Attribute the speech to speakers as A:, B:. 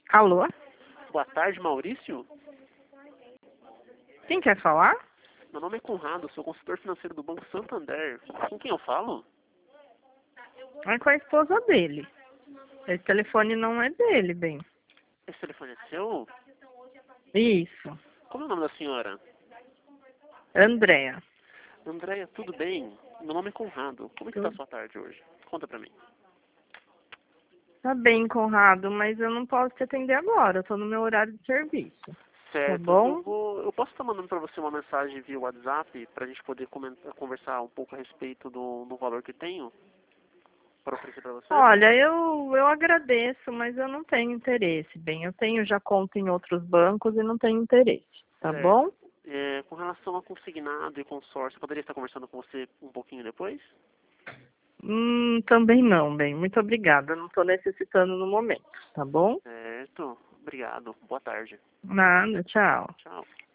A: Alô?
B: Boa tarde, Maurício.
A: Quem quer falar?
B: Meu nome é Conrado, sou consultor financeiro do Banco Santander. Com quem eu falo?
A: É com a esposa dele. Esse telefone não é dele, bem.
B: Esse telefone é seu?
A: Isso.
B: Como é o nome da senhora?
A: Andréa.
B: Andréia, tudo bem? Meu nome é Conrado. Como é que está a sua tarde hoje? Conta pra mim.
A: Tá bem, Conrado, mas eu não posso te atender agora. Eu tô no meu horário de serviço. Tá
B: Certo,
A: bom?
B: eu posso estar mandando para você uma mensagem via WhatsApp para a gente poder conversar um pouco a respeito do valor que tenho para oferecer para você?
A: Olha, eu agradeço, mas eu não tenho interesse, bem. Eu tenho já conta em outros bancos e não tenho interesse. Tá
B: Certo.
A: bom?
B: Com relação a consignado e consórcio, poderia estar conversando com você um pouquinho depois?
A: Também não, bem. Muito obrigada. Eu não tô necessitando no momento. Tá bom?
B: Certo. Obrigado. Boa tarde.
A: Nada, tchau.
B: Tchau.